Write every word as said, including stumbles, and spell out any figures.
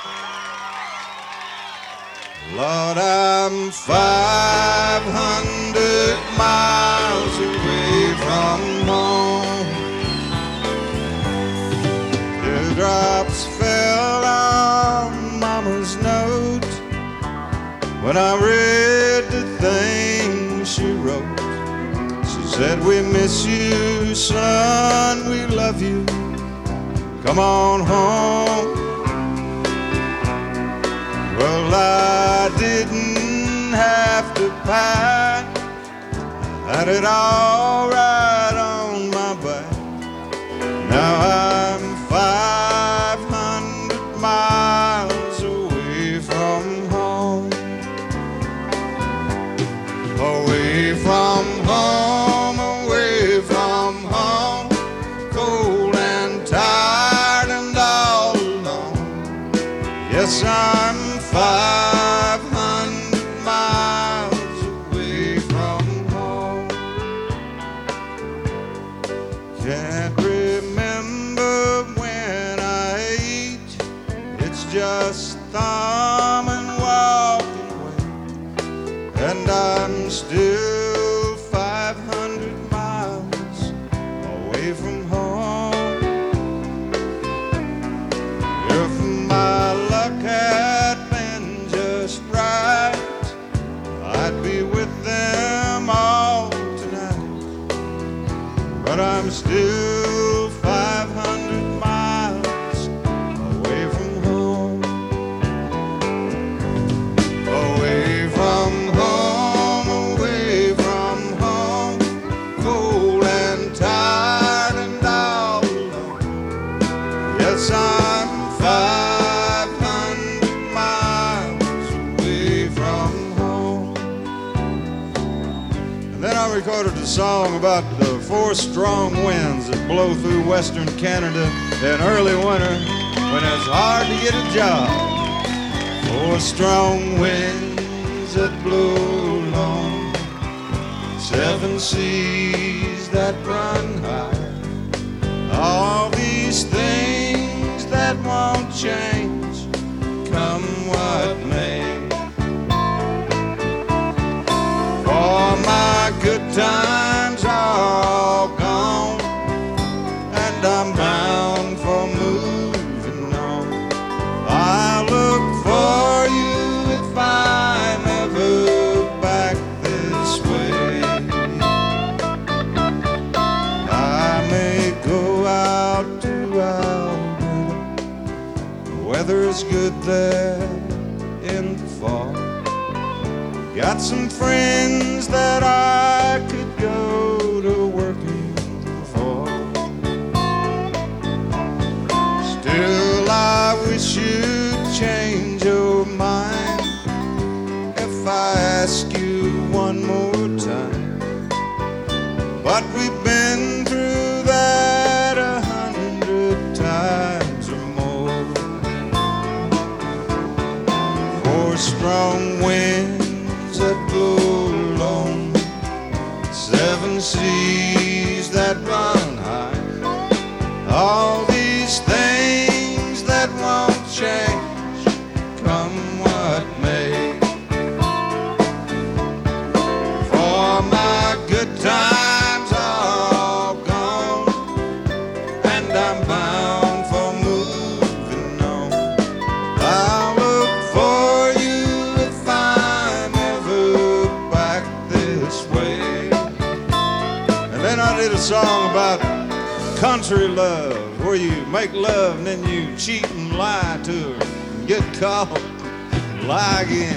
Lord, I'm five hundred miles away from home. Dewdrops fell on Mama's note when I read the things she wrote. She said, we miss you, son, we love you, come on home. Well, I didn't have to pack, I had it all right on my back. Now I'm five hundred miles away from home. Away from home, away from home, cold and tired and all alone. Yes, I'm five hundred miles away from home. Can't remember when I eat, it's just thumb and walking away, and I'm still five hundred miles away from home. If my luck had right, I'd be with them all tonight, but I'm still five hundred miles away from home. Away from home, away from home, cold and tired and all alone. Yes, I'm five I recorded a song about the four strong winds that blow through western Canada in early winter when it's hard to get a job. Four strong winds that blow along, seven seas that run high, all these things that won't change, come what may. For my good times are all gone, and I'm bound for moving on. I look for you if I'm ever back this way. I may go out to Alberta, the weather's good there in the fall. Got some friends that I could go to working for. Still, I wish you'd change your mind if I ask you one more time. But we've been through that a hundred times or more. Four strong winds that blow along, seven seas that run high, all these things that won't change, come what may. For my good times are all gone, and I'm bound for moving on. I'll look for you if I'm this way. And then I did a song about country love, where you make love and then you cheat and lie to her and get caught, lie again.